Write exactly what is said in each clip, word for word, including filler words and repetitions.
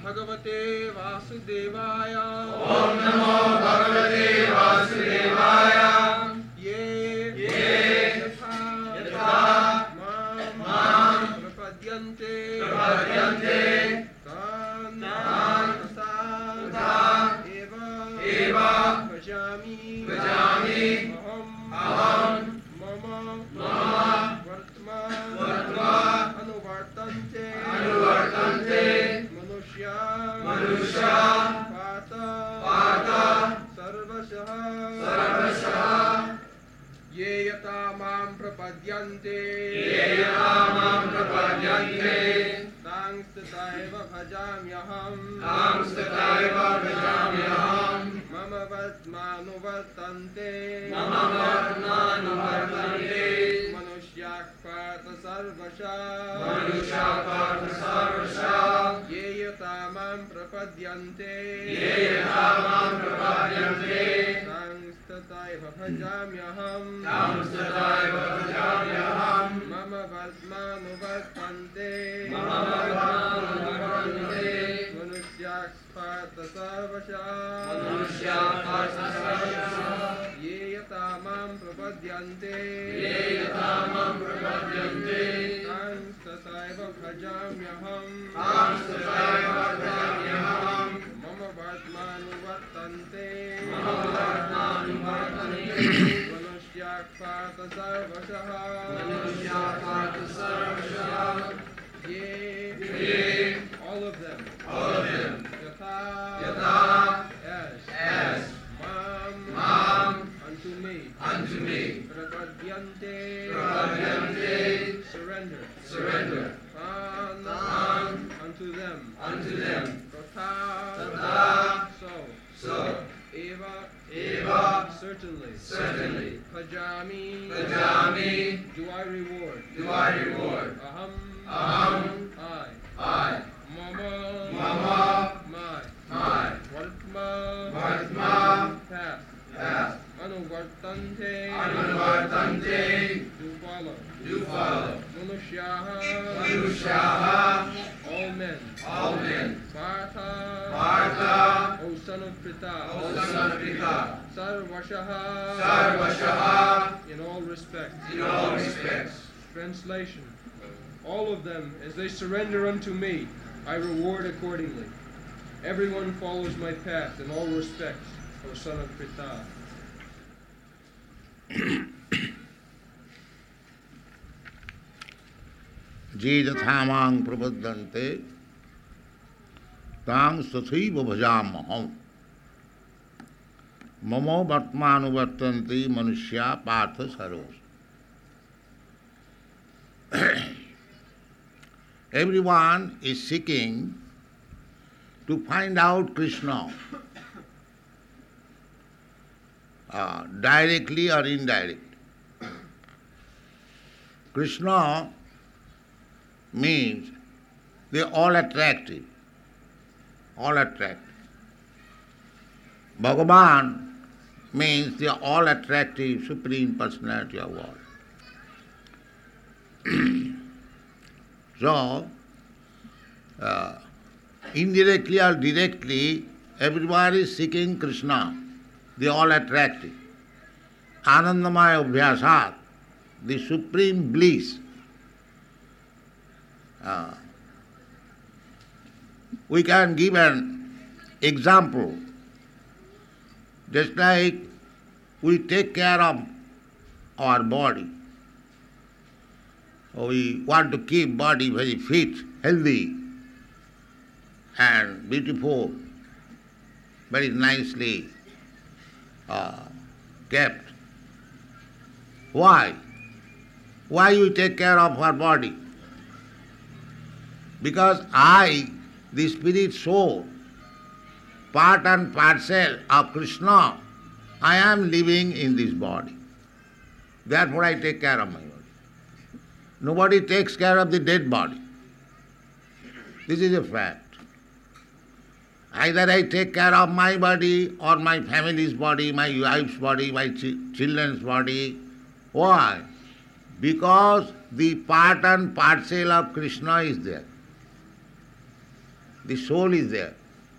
Bhagavate Vasudevaya. Om Namo Bhagavate Vasudevaya. Ye Ye Yatha Yatha Mam Mam Prapadyante Prapadyante Tan Tan Tata Eva Eva Bhajami Bhajami Aham Aham Mama Mama Vartma Vartma Anuvartante Anuvartante Manushya Manusha Pata Pata Sarvashaha Sarvashaha Ye yata mam prapadyante Ye yata mam prapadyante Tang stataiva bhajamyaham Tam stataiva bhajamyaham Mama vatmanuvartante Mama vatmanuvartante Manushyak pata sarvasha Manusha Partha Sarvasha Ye yata mam prapadyante Ye yata mam prapadyante Tang stataiva bhajamyaham Tam stataiva bhajamyaham Mama vatmanuvartante Mama vatmanuvartante Manushyak pata sarvasha Manusya Partha Sarvasha Ye yata mam prapadyante Ye yata mam prapadyante Tang stataiva bhajamyaham Tam stataiva bhajamyaham Mama vatmanuvartante Mama vatmanuvartante Manushyak pata sarvasha Manusya Partha Sarvasha Ye Ye all of them all of them Yatha Yatha as as Mam Mam unto me unto me Prapadyante Prapadyante surrender surrender Tan Tan unto them unto them Tatha Tatha so so Eva Eva certainly certainly Bhajami Bhajami do I reward do I reward Aham Aham I I Mama Mama my my Vartma Vartma path path Anuvartante Anuvartante do follow do follow Manusyaha Manusyaha all men all men Partha Partha O son of Pritha O son of Pita Sarvashaha Sarvashaha in all respects in all respects Translation all of them as they surrender unto me I reward accordingly everyone follows my path in all respects O son of Pritha Je jathamang prapadyante tang sathaiva bhajamaham mamo vatmanuvartante manushya partha sarvasha. Everyone is seeking to find out Krishna uh, directly or indirectly. Krishna means they are all attractive, all attractive. Bhagavan means they are all attractive, Supreme Personality of God. So, uh, indirectly or directly, everyone is seeking Krishna. They are all attractive. Anandamaya Abhyasat, the supreme bliss. Uh, we can give an example. Just like we take care of our body. We want to keep body very fit, healthy and beautiful, very nicely uh, kept. Why? Why we take care of our body? Because I, the spirit soul, part and parcel of Krishna, I am living in this body. Therefore I take care of my body. Nobody takes care of the dead body. This is a fact. Either I take care of my body or my family's body, my wife's body, my ch- children's body. Why? Because the part and parcel of Krishna is there. the soul is there.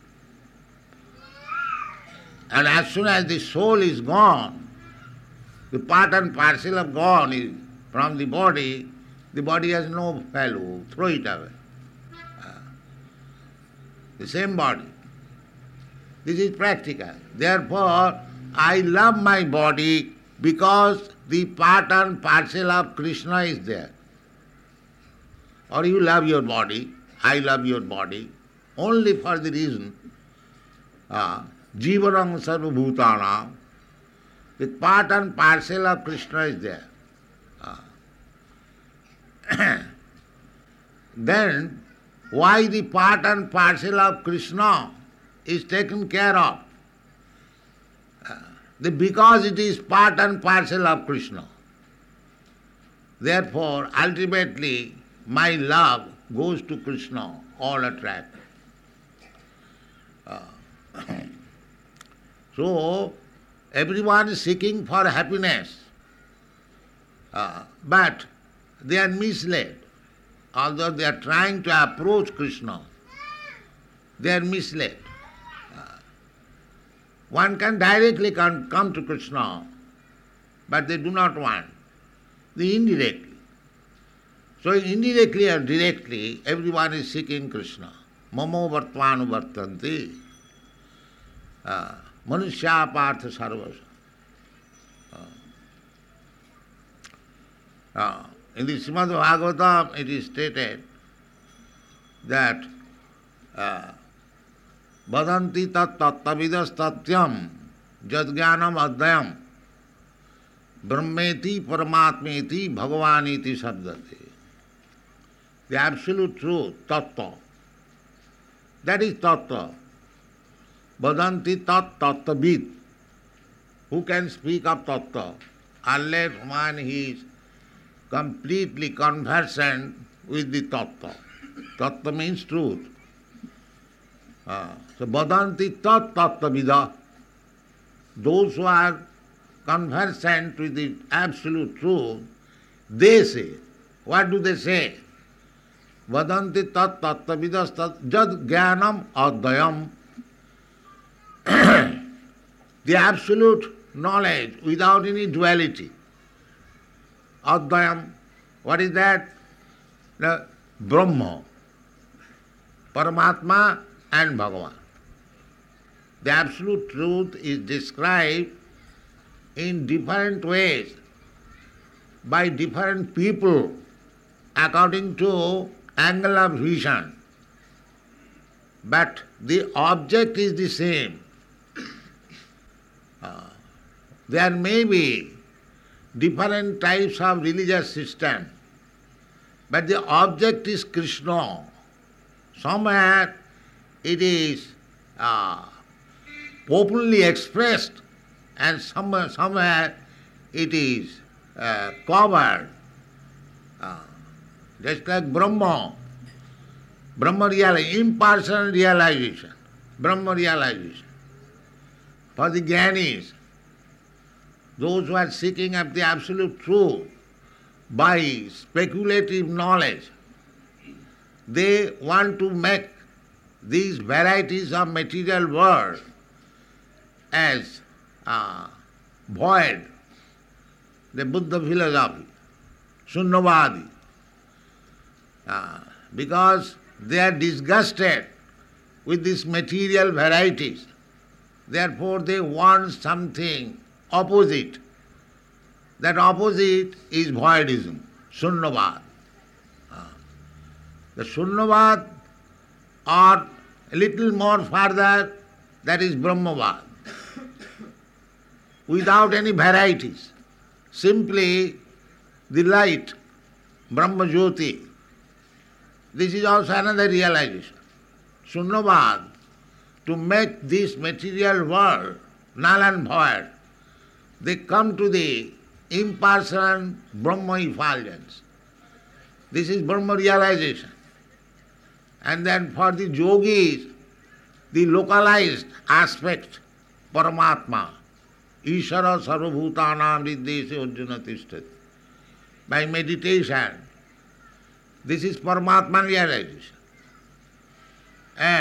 And as soon as the soul is gone, the part and parcel of gone is from the body, the body has no value, throw it away. The same body. This is practical. Therefore, I love my body because the part and parcel of Krishna is there. Or you love your body, I love your body, only for the reason, uh, Jivanam sarva bhutanam, the part and parcel of Krishna is there. Uh, then, why the part and parcel of Krishna is taken care of? Uh, the, because it is part and parcel of Krishna. Therefore, ultimately, my love goes to Krishna, all attract. Uh, so, everyone is seeking for happiness, uh, but they are misled. Although they are trying to approach Krishna, they are misled. Uh, one can directly come, come to Krishna, but they do not want. The indirectly. So indirectly or directly, everyone is seeking Krishna. Mamo vartvanu vartanti. Uh, Manushya partha sarvasa. Uh, uh, in the Srimad Bhagavatam it is stated that Vadanti tat tattavidas tatyam jadgyanam adhyam brahmeti paramatmeti bhagavaniti sabdate. The absolute truth, tattva. That is tattva. Vadanti tat tattavid. Who can speak of tattva unless one is completely conversant with the tattva. Tattva means truth. Uh, so vadanti tat tattavida. Those who are conversant with the absolute truth, they say. What do they say? Vadanti tat tattavidas tat jad jnanam adhyam. The absolute knowledge without any duality. Adhyam, what is that? The Brahma, Paramatma and Bhagavan. The absolute truth is described in different ways by different people according to angle of vision. But the object is the same. Uh, there may be different types of religious system, but the object is Krishna. Somewhere it is uh, openly expressed and somewhere, somewhere it is uh, covered. Uh, just like Brahma, Brahma realization, impersonal realization, Brahma realization. For the Jnanis, those who are seeking of the absolute truth by speculative knowledge, they want to make these varieties of material world as uh, void, the Buddha philosophy, Sunnavadi, uh, because they are disgusted with these material varieties. Therefore they want something opposite. That opposite is voidism, Sunnavad. Uh, the Sunnavad, or a little more further, that is Brahmavad. Without any varieties, simply the light, Brahma Jyoti. This is also another realization. Sunnavad, to make this material world null and void, they come to the impersonal Brahma effulgence. This is Brahma realization. And then for the yogis, the localized aspect, Paramatma, Ishara sarvabhutanam viddhese arjuna tishtati. By meditation, this is Paramatma realization. And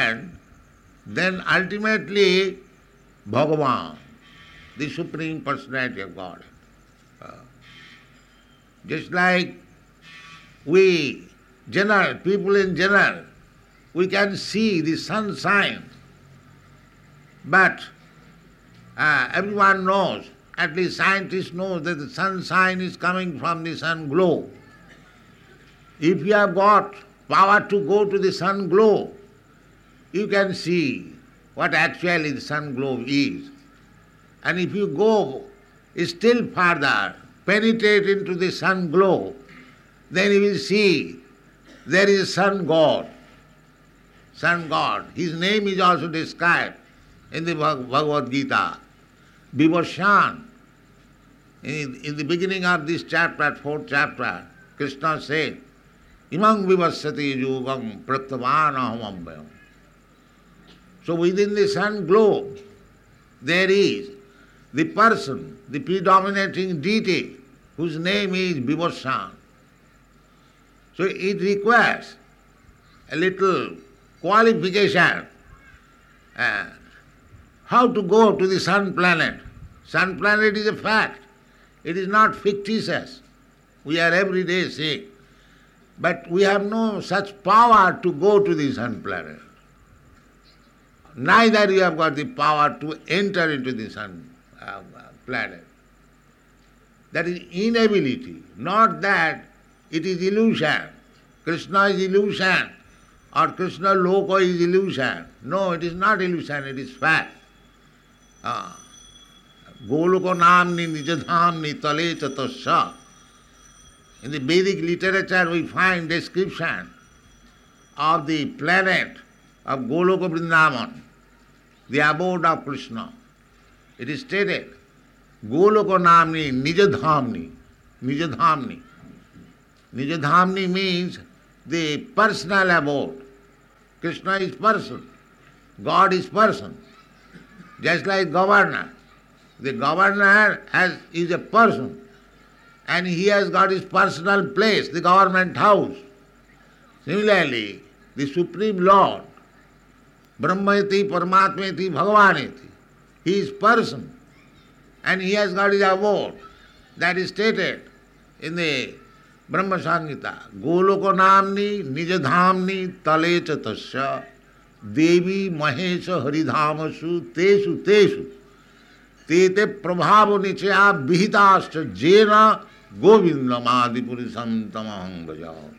understand, then ultimately Bhagavan, the Supreme Personality of God. Uh, just like we, general, people in general, we can see the sunshine, but uh, everyone knows, at least scientists know, that the sunshine is coming from the sun glow. If you have got power to go to the sun glow, you can see what actually the sun glow is. And if you go still further, penetrate into the sun glow, then you will see there is sun god. Sun god. His name is also described in the Bhagavad Gita. Vibhashan. In, in the beginning of this chapter, fourth chapter, Krishna said, Imam vivasati yogam pratyavanaham ambhayam. So within the sun glow, there is the person, the predominating deity, whose name is Vibhashan. So it requires a little qualification. Uh, how to go to the sun planet? Sun planet is a fact. It is not fictitious. We are every day seeing. But we have no such power to go to the sun planet. Neither you have got the power to enter into the sun uh, planet. That is inability, not that it is illusion. Krishna is illusion, or Krishna Loka is illusion. No, it is not illusion, it is fact. Uh, Goloko namni nijadhamni tale chatasya. In the Vedic literature we find description of the planet of Goloka Vrindavan, the abode of Krishna. It is stated, Goloko namni nijadhamni, nijadhamni. Nijadhamni means the personal abode. Krishna is person, God is person. Just like governor. The governor has, is a person, and he has got his personal place, the government house. Similarly, the Supreme Lord, Brahmayati, Paramatmayati, Bhagavaniti, he is person, and he has got his abode. That is stated in the Brahma Samhita. Goloko namni nijadhamni tale chatasya devi mahesha haridhamasu tesu tesu tete prabhavo nichaya vihitascha jena govindam adipurisam tamaham bhajam.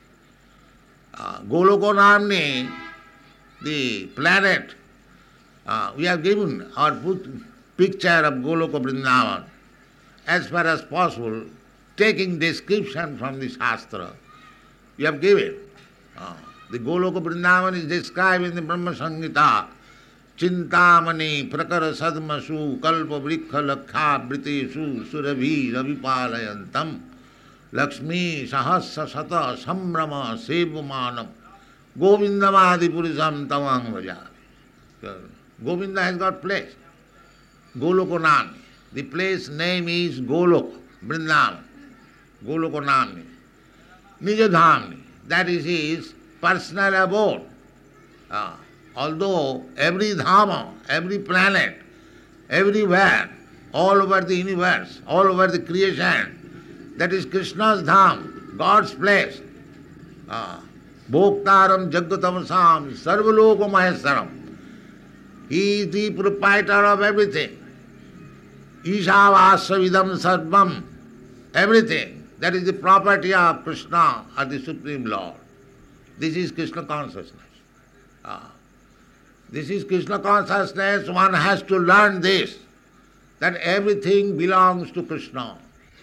Goloko namni, the planet, uh, we have given our picture of Goloka Vrindavan as far as possible, taking description from the Shastra. We have given. Uh, the Goloka Vrindavan is described in the Brahma Samhita. Chintamani prakara sadmasu kalpa vrikha lakha britesu surabhi ravipalayantam lakshmi sahasra sata sambrama sevamanam govindamadi purisam tamang vajavi. Govinda has got place. Golokonami. The place name is Golok, Vrindavan. Golokonami. Nijadhamni. That is his personal abode. Ah. Although every dhamma, every planet, everywhere, all over the universe, all over the creation, that is Krishna's dham, God's place. Bhoktaram Jagatamasam Sarvaloka Maheswaram. He is the proprietor of everything. Ishavasya sarvam, everything. That is the property of Krishna or the Supreme Lord. This is Krishna consciousness. Ah. This is Krishna consciousness. One has to learn this, that everything belongs to Krishna.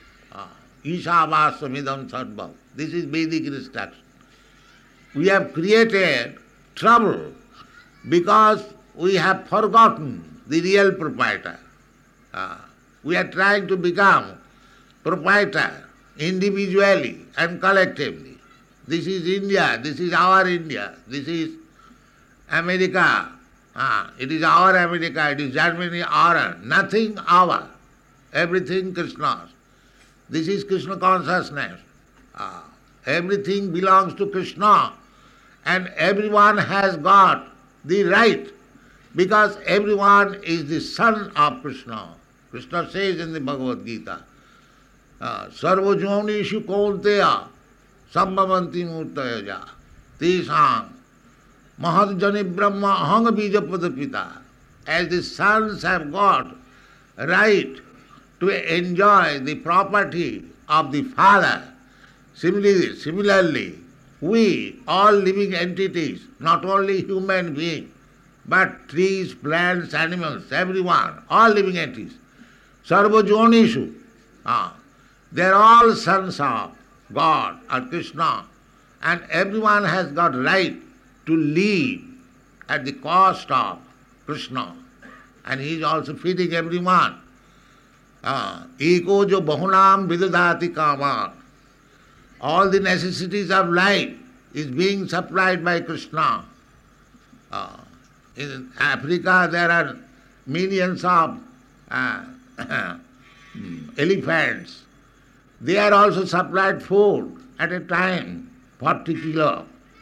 Ishavasya sarvam. This is Vedic instruction. We have created trouble because we have forgotten the real proprietor. Uh, we are trying to become proprietor individually and collectively. This is India, this is our India, this is America, uh, it is our America, it is Germany, our, nothing our, everything Krishna's. This is Krishna consciousness. Uh, everything belongs to Krishna, and everyone has got the right, because everyone is the son of Krishna. Krishna says in the Bhagavad Gita, Sarva Jonishu Kaunteya Sambhavanti Murtayaja Tesang Mahadjani Brahma Ahanga Bijapada Pita. As the sons have got right to enjoy the property of the father, similarly, similarly, we, all living entities, not only human beings, but trees, plants, animals, everyone, all living entities, Sarva Jonishu, ah, they are all sons of God or Krishna, and everyone has got right to live at the cost of Krishna, and he is also feeding everyone. Eko jo bahunam vidadati kaman. All the necessities of life is being supplied by Krishna. Uh, in Africa there are millions of uh, elephants. They are also supplied food at a time, forty kilo.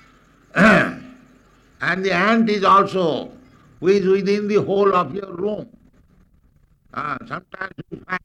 And the ant is also who is within the whole of your room. Uh, sometimes you find,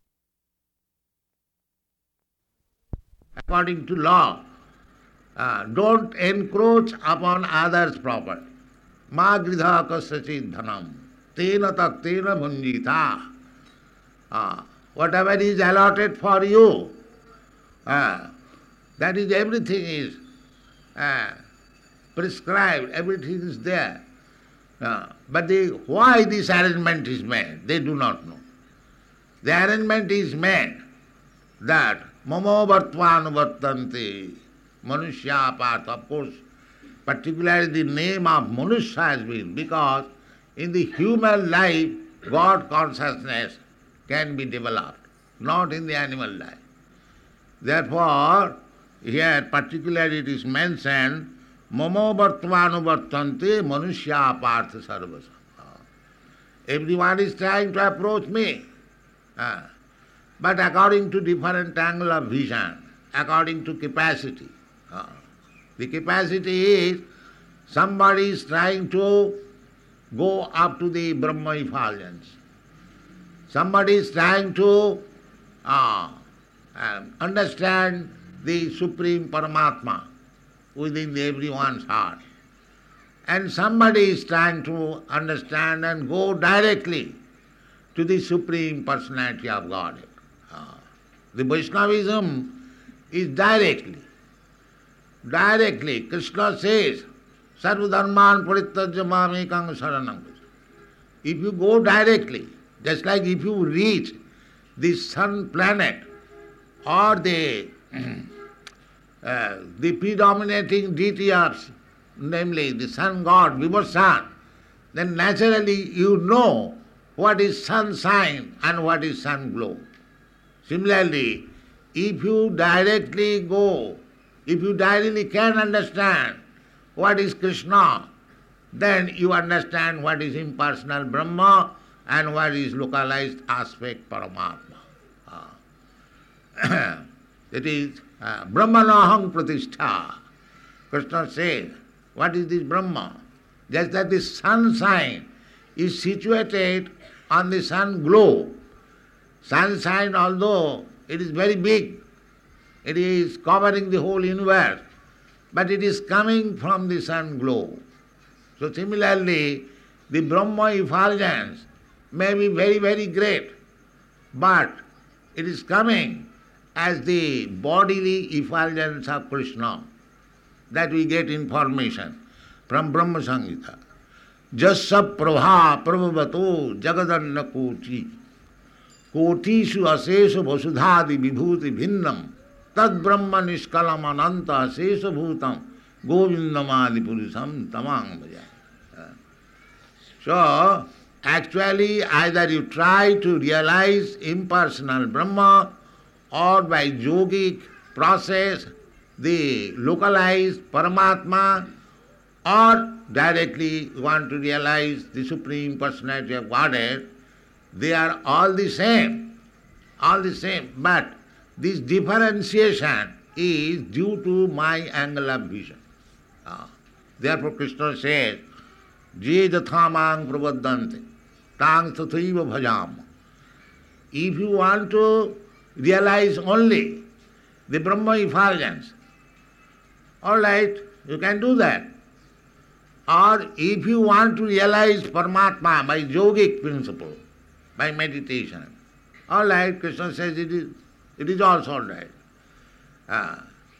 according to law, uh, don't encroach upon others' property. Ma gridha kasachid dhanam, tena tak tena bhunjita. Uh, whatever is allotted for you, uh, that is everything is uh, prescribed, everything is there. Uh, but the, why this arrangement is made, they do not know. The arrangement is made that mamo vartvanuvartante manushya path. Of course, particularly the name of Manusya has been because in the human life God consciousness can be developed, not in the animal life. Therefore, here particularly it is mentioned mamo vartvanuvartante manushya path sarvasa. Everyone is trying to approach me. Uh, but according to different angle of vision, according to capacity. Uh, the capacity is somebody is trying to go up to the Brahma effulgence. Somebody is trying to uh, uh, understand the Supreme Paramatma within the everyone's heart. And somebody is trying to understand and go directly to the Supreme Personality of Godhead. Uh, the Vaishnavism is directly. Directly, Krishna says, Sarva dharman parittajya mamekam saranam. If you go directly, just like if you reach the sun planet or the, uh, the predominating deity of, namely the sun god, Vibhasan, then naturally you know what is sun sign and what is sun glow. Similarly, if you directly go, if you directly can understand what is Krishna, then you understand what is impersonal Brahma and what is localized aspect Paramatma. Uh, it is uh, Brahmanaham pratishtha. Krishna says, what is this Brahma? Just that the sun sign is situated on the sun glow. Sun sign, although it is very big, it is covering the whole universe, but it is coming from the sun glow. So similarly, the Brahma effulgence may be very, very great, but it is coming as the bodily effulgence of Krishna. That we get information from Brahma Samhita. Jasya prabha prabhavato jagadanna koti kotishu asesha vasudhadi vibhuti bhinnam tad brahma nishkalam ananta asesha bhutam govindamadi purusam tamang bhaja. So, actually either you try to realize impersonal Brahma or by yogic process the localized Paramatma, or directly you want to realize the Supreme Personality of Godhead, they are all the same, all the same. But this differentiation is due to my angle of vision. Uh, therefore Krishna says, Je jathamang prabhaddante, tang tathaiva bhajam. If you want to realize only the Brahma effulgence, all right, you can do that. Or if you want to realize Paramatma by yogic principle, by meditation, all right, Krishna says it is, it is also all right. Uh,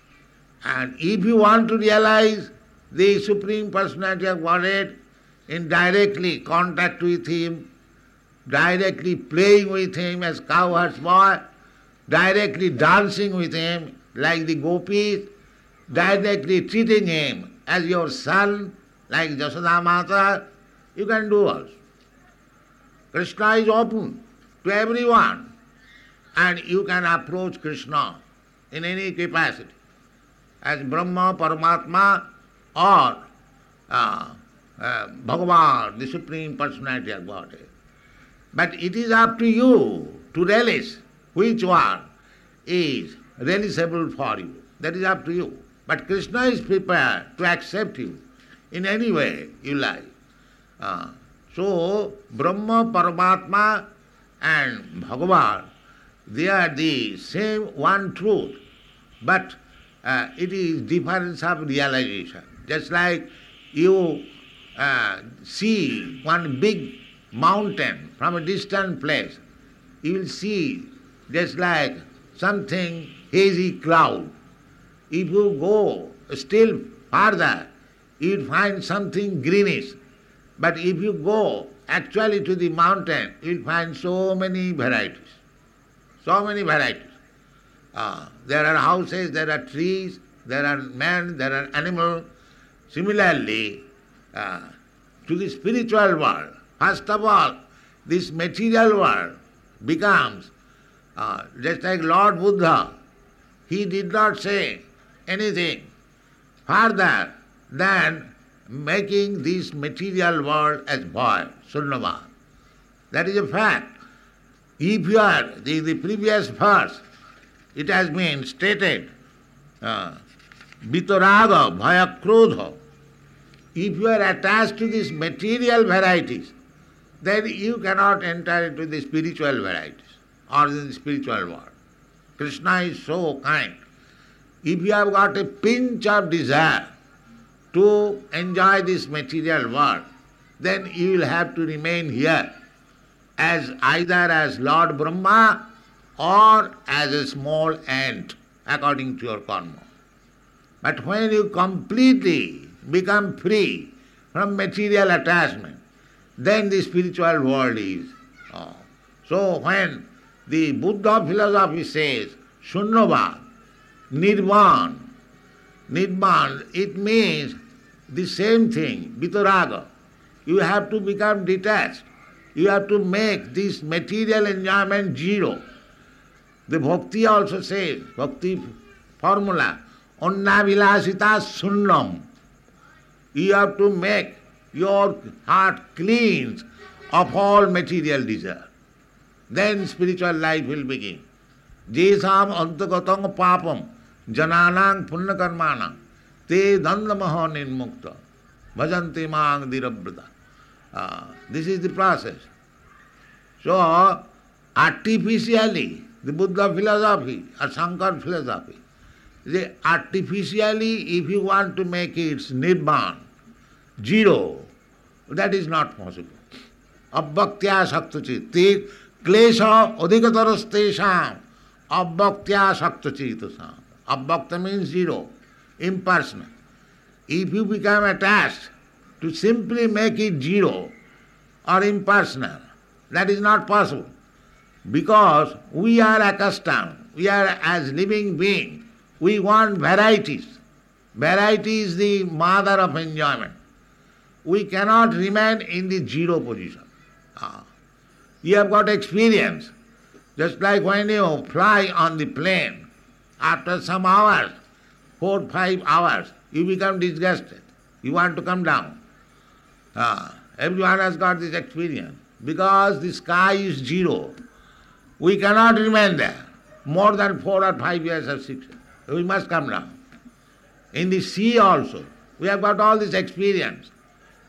and if you want to realize the Supreme Personality of Godhead in directly contact with Him, directly playing with Him as cowherd's boy, directly dancing with Him like the gopis, directly treating Him as your son, like Jasoda Mata, you can do also. Krishna is open to everyone, and you can approach Krishna in any capacity, as Brahma, Paramatma, or uh, uh, Bhagavan, the Supreme Personality of Godhead. But it is up to you to relish which one is relishable for you. That is up to you. But Krishna is prepared to accept you in any way you like. Uh, so, Brahma, Paramatma and Bhagavan, they are the same one truth, but uh, it is difference of realization. Just like you uh, see one big mountain from a distant place, you will see just like something hazy cloud. If you go still further, you will find something greenish. But if you go actually to the mountain, you will find so many varieties. So many varieties. Uh, there are houses, there are trees, there are men, there are animals. Similarly, uh, to the spiritual world, first of all, this material world becomes, uh, just like Lord Buddha, he did not say anything further than making this material world as void, sunnava. That is a fact. If you are, the, the previous verse, it has been stated, uh, vitaraga, bhaya, krodha. If you are attached to these material varieties, then you cannot enter into the spiritual varieties or the spiritual world. Krishna is so kind. If you have got a pinch of desire to enjoy this material world, then you will have to remain here as either as Lord Brahma or as a small ant according to your karma. But when you completely become free from material attachment, then the spiritual world is. Oh. So when the Buddha philosophy says Shunyavad, Nirvan, Nirvan, it means the same thing, Vitaraga. You have to become detached. You have to make this material enjoyment zero. The Bhakti also says, Bhakti formula, Onna vilasita sunnam. You have to make your heart clean of all material desire. Then spiritual life will begin. Jesam antagatam papam jananang punnakarmanam te dandamaha nirmukta bhajanti mang dirabrata. Uh, this is the process. So, artificially, the Buddha philosophy or Shankar philosophy, they artificially, if you want to make it nirvan, zero, that is not possible. Abbhaktya saktachit, te klesha adhikatarastesham, abbhaktya saktachitasam. Abbhakta means zero, impersonal. If you become attached to simply make it zero or impersonal, that is not possible. Because we are accustomed, we are as living beings, we want varieties. Variety is the mother of enjoyment. We cannot remain in the zero position. Ah. You have got experience. Just like when you fly on the plane, after some hours, four, five hours, you become disgusted. You want to come down. Ah. Everyone has got this experience. Because the sky is zero, we cannot remain there more than four or five years or six years. We must come down. In the sea also, we have got all this experience.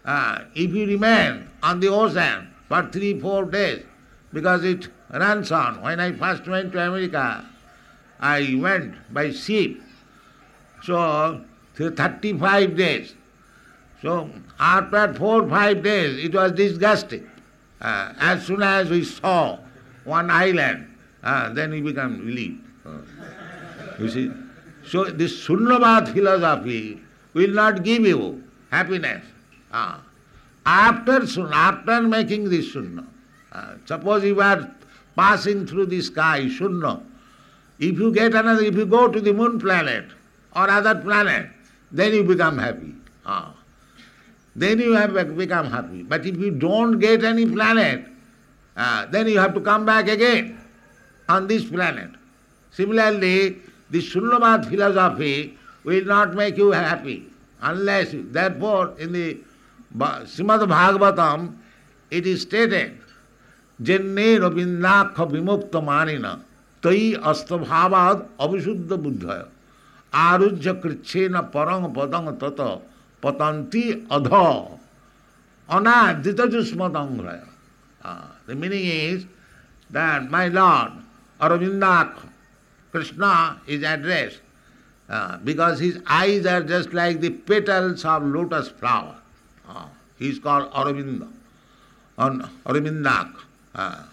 Uh, if you remain on the ocean for three, four days, because it runs on. When I first went to America, I went by ship. So, thirty-five days. So, after four, five days, it was disgusting. Uh, as soon as we saw one island, uh, then we become relieved. Uh, you see? So, this Sunyavad philosophy will not give you happiness. Uh, after, after making this Sunya, uh, suppose you are passing through the sky, Sunya, if you get another, if you go to the moon planet or other planet, then you become happy. Uh, then you have become happy. But if you don't get any planet, uh, then you have to come back again on this planet. Similarly, the Sunyavad philosophy will not make you happy unless, you, therefore, in the Srimad Bhagavatam, it is stated, Jenne Rabindakha Vimukta Manina Tai Astabhavad Avisuddha Buddhaya Arujya Krichena Parang Padang Tata Patanti Adha Anadita Jusmadangraya. The meaning is that my Lord Arvindakha Krishna is addressed uh, because his eyes are just like the petals of lotus flower. Uh, he is called Aravinda, or Aravindak. Uh,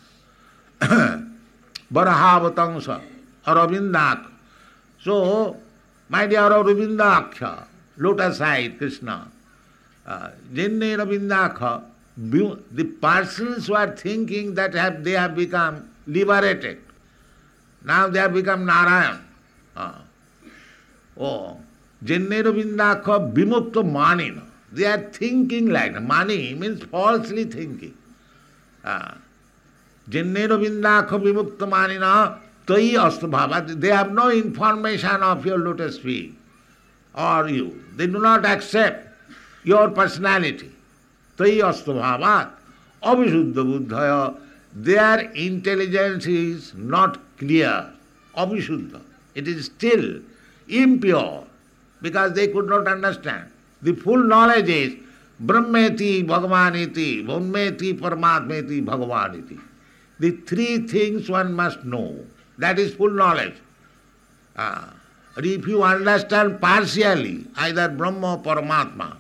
Barahavatangsa, Aravindak. So, my dear Aravindaksha, lotus-eyed Krishna, uh, Jenne Ravindakha, the persons who are thinking that have, they have become liberated, now they have become Narayan. Uh, oh, Jenne Ravindakha Vimukta Manina. They are thinking like Mani means falsely thinking. Uh, Jenne Ravindakha Vimukta Manina Tai Astabhava. They have no information of your lotus feet or you. They do not accept your personality. Tai Astabhava Avisuddha Buddhaya. Their intelligence is not clear. Avisuddha. It is still impure because they could not understand. The full knowledge is Brahmeti Bhagavaniti, Brahmeti Paramatmeti Bhagavaniti. The three things one must know. That is full knowledge. Uh, if you understand partially, either Brahma or Paramatma,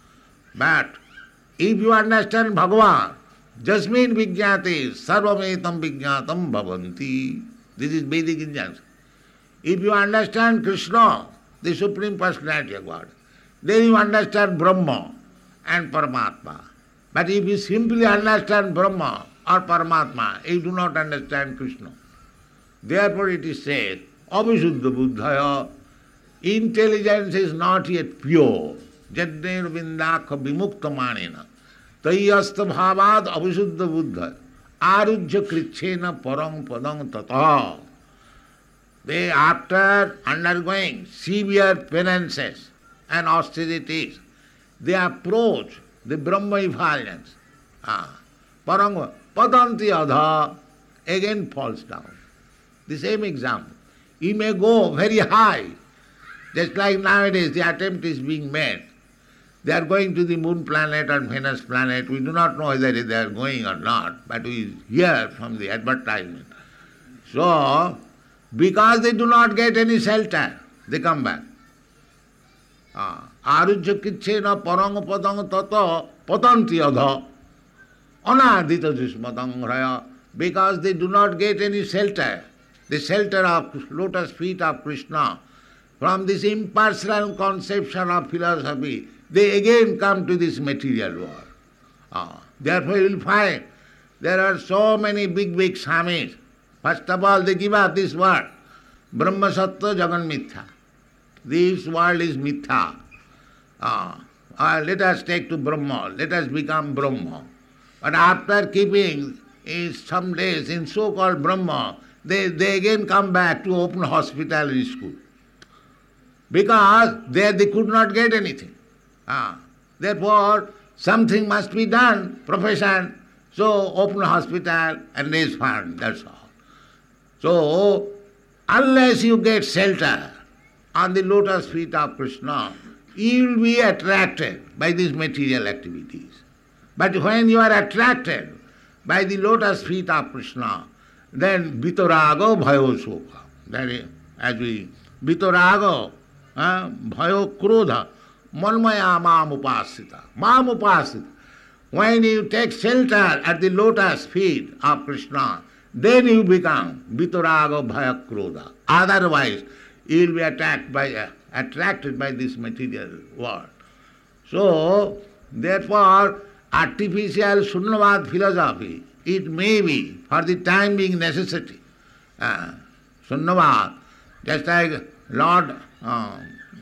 but if you understand Bhagavan, Jasmin Vijñati, Sarvametam Vijñatam Bhavanti. This is Vedic injunction. If you understand Krishna, the Supreme Personality of God, then you understand Brahma and Paramatma. But if you simply understand Brahma or Paramatma, you do not understand Krishna. Therefore it is said, Avisuddha Buddhaya, intelligence is not yet pure. Jadner Vindakha Vimukta Manina. Tayyasta Bhavad Avisuddha Buddha. Arujya Krichena Parang Padang Tata. They, after undergoing severe penances and austerities, they approach the Brahma effulgence. Ah, Parang Padanti Adha again falls down. The same example. You may go very high, just like nowadays the attempt is being made. They are going to the moon planet or Venus planet. We do not know whether they are going or not, but we hear from the advertisement. So, because they do not get any shelter, they come back. Arujya Kichena Parang Padang Tata Patanti Adha Anadita Jismadangraya. Because they do not get any shelter, the shelter of lotus feet of Krishna, from this impersonal conception of philosophy, they again come to this material world. Ah, therefore you will find there are so many big, big swamis. First of all, they give up this word, Brahma Sattva Jagan Mithya. This world is Mithya. Ah, ah, let us take to Brahma, let us become Brahma. But after keeping is some days in so-called Brahma, they, they again come back to open hospital and school. Because there they could not get anything. Ah, therefore, something must be done, profession, so open hospital and raise fund, that's all. So, unless you get shelter on the lotus feet of Krishna, you will be attracted by these material activities. But when you are attracted by the lotus feet of Krishna, then vitarago bhayo sokha. That is, as we, vitarago, uh, bhayo krodha, manmaya mam upasita, mam upasita. When you take shelter at the lotus feet of Krishna, then you become vitarago bhaya krodha. Otherwise, you will be attacked by, uh, attracted by this material world. So, therefore, artificial Sunyavad philosophy, it may be for the time being necessity. Uh, Sunyavad, just like Lord uh,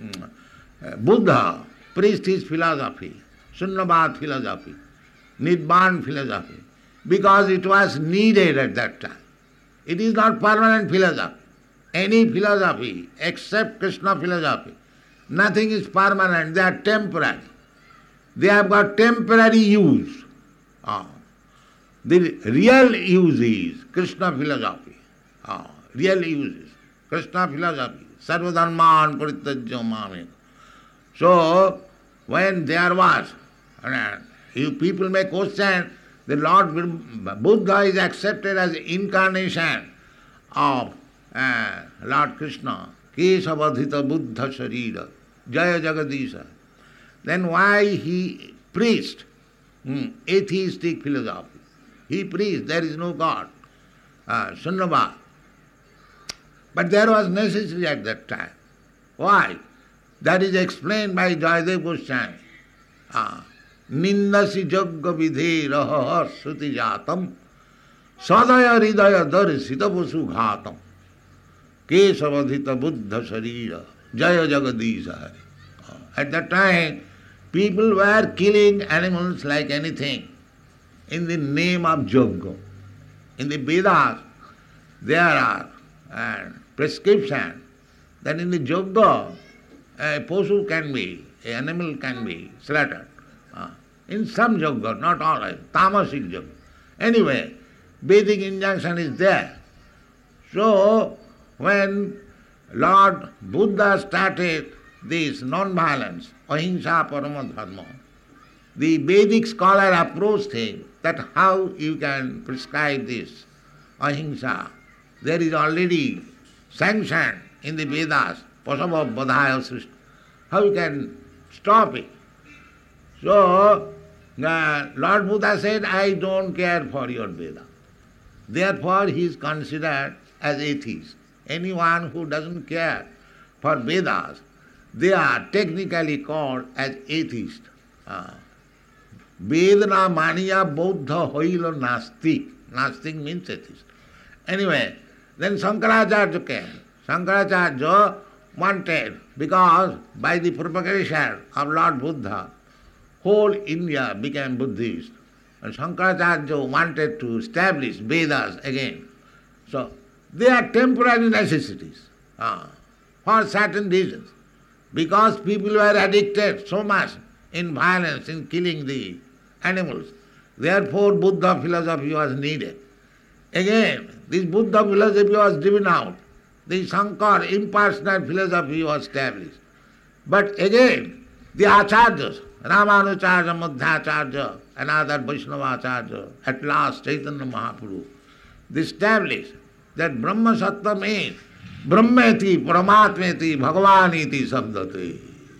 Buddha preached his philosophy, Sunyavad philosophy, Nirvana philosophy, because it was needed at that time. It is not permanent philosophy. Any philosophy except Krishna philosophy, nothing is permanent, they are temporary. They have got temporary use. Ah. The real use is Krishna philosophy. Ah. Real use is Krishna philosophy. Sarvadharman parityajya mameka. So, when there was, and you people may question, the Lord Buddha is accepted as incarnation of uh, Lord Krishna. Kesavadhita Buddha Sharira, Jaya Jagadisha. Then why he preached hmm, atheistic philosophy? He preached there is no God, uh, Sunyavad. But there was necessity at that time. Why? That is explained by Jayadev Goswami. Uh, Nindasi jagga vidhe raha sruti jatam sadaya hridaya darsita vasu ghatam kesavadhita buddha sharira jaya jagadisha hari. At that time, people were killing animals like anything in the name of Jogga. In the Vedas, there are uh, prescription that in the Jogga, a posu can be, an animal can be slaughtered. Uh, in some Jogga, not all, tamasic Jogga. Anyway, Vedic injunction is there. So, when Lord Buddha started this non-violence, ahimsa parama dharma, the Vedic scholar approached him that how you can prescribe this ahimsa. There is already sanctioned in the Vedas, pasava badhaya srishti. How you can stop it? So, uh, Lord Buddha said, I don't care for your Veda. Therefore, he is considered as atheist. Anyone who doesn't care for Vedas, they are technically called as atheist. Uh, Vedana maniya Buddha hoilo nastik. Nastik means atheist. Anyway, then Shankaracharya came. Shankaracharya wanted, because by the propagation of Lord Buddha, whole India became Buddhist. And Shankaracharya wanted to establish Vedas again. So, they are temporary necessities uh, for certain reasons. Because people were addicted so much in violence, in killing the animals. Therefore, Buddha philosophy was needed. Again, this Buddha philosophy was driven out. The Shankar impersonal philosophy was established. But again, the Acharyas, Ramanujarya, Madhvacharya, and other Vaishnavacharya, at last Chaitanya Mahaprabhu, they established that Brahma Sattva means Brahmeti, Paramatmeti, Bhagavaniti Sabdati.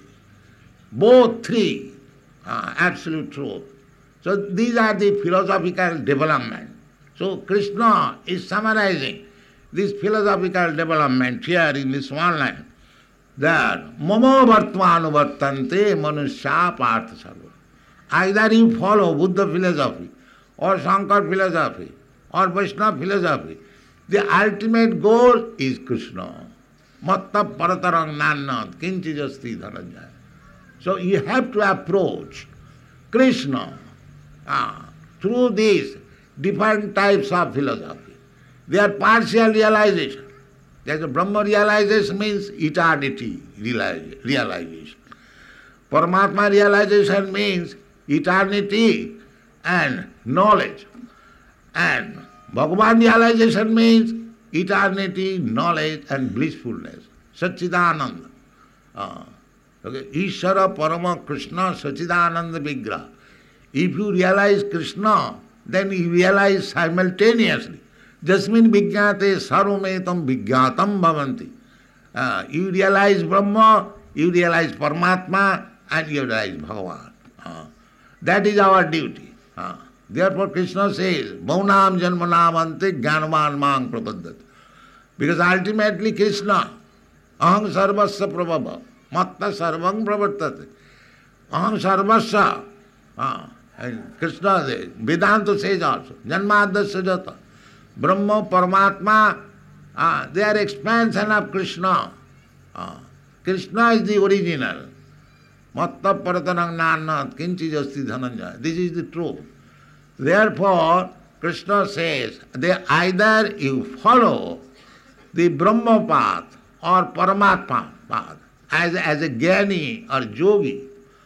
Both three are absolute truth. So these are the philosophical development. So Krishna is summarizing this philosophical development here in this one line. That Mamo Vartvanu Vartante Manusya Partha Sarva. Either you follow Buddha philosophy or Shankar philosophy or Vaishnava philosophy, the ultimate goal is Krishna. Matta paratarang nannat kinchi jasti dhananjaya. So you have to approach Krishna uh, through these different types of philosophy. They are partial realization. There's a Brahma realization means eternity realization. Paramatma realization means eternity and knowledge. And Bhagavan realization means eternity, knowledge and blissfulness. Satchidananda. Uh, Okay? Ishvara Parama Krishna Sachidananda Vigraha. If you realize Krishna, then you realize simultaneously. Jasmin Vijñāte sarvametam Vijñātam bhavanti. Uh, you realize Brahma, you realize Paramatma, and you realize Bhagavan. Uh, that is our duty. Uh, therefore Krishna says, Bhaunam janmanamante jnanavan mang prapaddati. Because ultimately Krishna, aham sarvasya prabhava, matta sarvam pravartate. Aham sarvasya. Uh, and Krishna says, Vedanta says also, janmadasya jata. Brahma, Paramatma, uh, they are expansion of Krishna. Uh, Krishna is the original. Matta paratanang nanat kinchi jasti dhananjaya. This is the truth. Therefore, Krishna says, they either you follow the Brahma path or Paramatma path as, as a Jnani or Yogi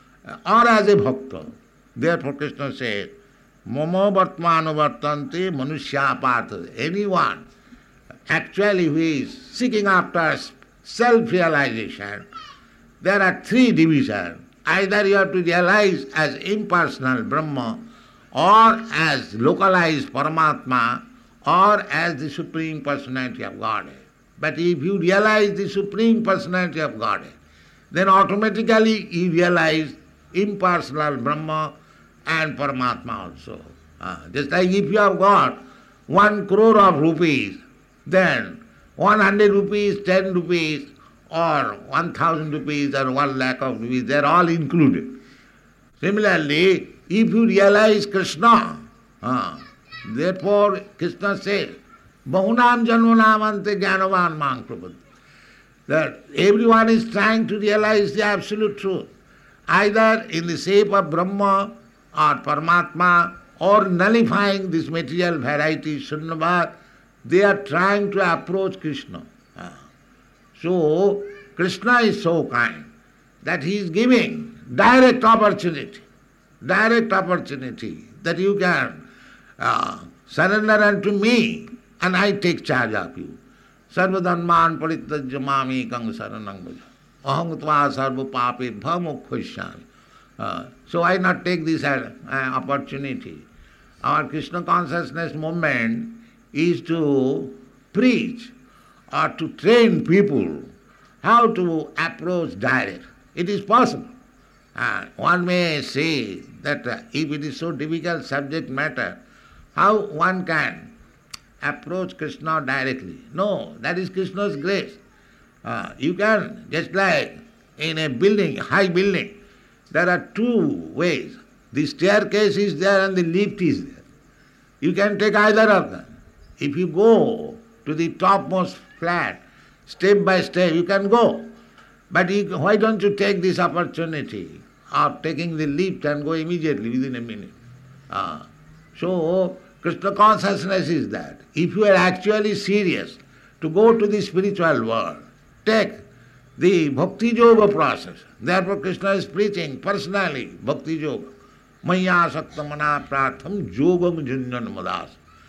or as a Bhakta. Therefore, Krishna says, Mama Vartmanu Vartante Manushya Partha. Anyone actually who is seeking after self-realization, there are three divisions. Either you have to realize as impersonal Brahma, or as localized Paramatma, or as the Supreme Personality of Godhead. But if you realize the Supreme Personality of Godhead, then automatically you realize impersonal Brahma and Paramatma also. Uh, just like if you have got one crore of rupees, then one hundred rupees, ten rupees, or one thousand rupees, or one lakh of rupees, they are all included. Similarly, if you realize Krishna, uh, therefore Krishna says, Bahunam janmanamante jnanavan mang prapaddati. That everyone is trying to realize the absolute truth, either in the shape of Brahma or Paramatma, or nullifying this material variety, Shunyavad, they are trying to approach Krishna. Uh, so, Krishna is so kind that he is giving direct opportunity, direct opportunity that you can uh, surrender unto me and I take charge of you. Sarvadhanman parityajya mamekang saranang bhaja. Aham tva sarva pape bhamukkhashyami. Uh, so why not take this uh, opportunity? Our Krishna consciousness movement is to preach or to train people how to approach direct. It is possible. Uh, one may say that uh, if it is so difficult subject matter, how one can approach Krishna directly? No, that is Krishna's grace. Uh, you can, just like in a building, high building, there are two ways. The staircase is there and the lift is there. You can take either of them. If you go to the topmost flat, step by step, you can go. But you, why don't you take this opportunity of taking the lift and go immediately within a minute? Uh, so, Krishna consciousness is that. If you are actually serious to go to the spiritual world, take the Bhakti Yoga process. Therefore Krishna is preaching personally Bhakti Yoga. Maya saktamana pratham yogam junjan madas.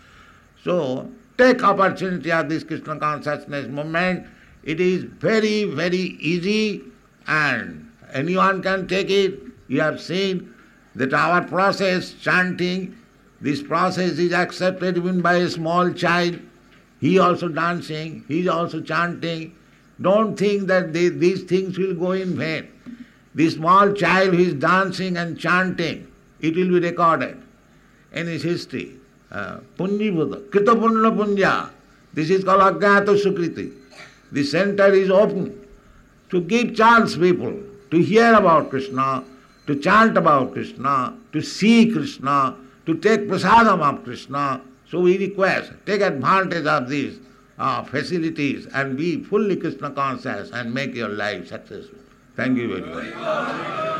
So take opportunity of this Krishna consciousness movement. It is very, very easy and anyone can take it. You have seen that our process, chanting, this process is accepted even by a small child. He also dancing, he is also chanting. Don't think that they, these things will go in vain. The small child who is dancing and chanting, it will be recorded in his history. Punji Buddha, Krita Punna Punja. This is called Ajnata Sukriti. The center is open to give chance people to hear about Krishna, to chant about Krishna, to see Krishna, to take prasadam of Krishna. So we request, take advantage of these uh, facilities and be fully Krishna conscious and make your life successful. Thank you very much.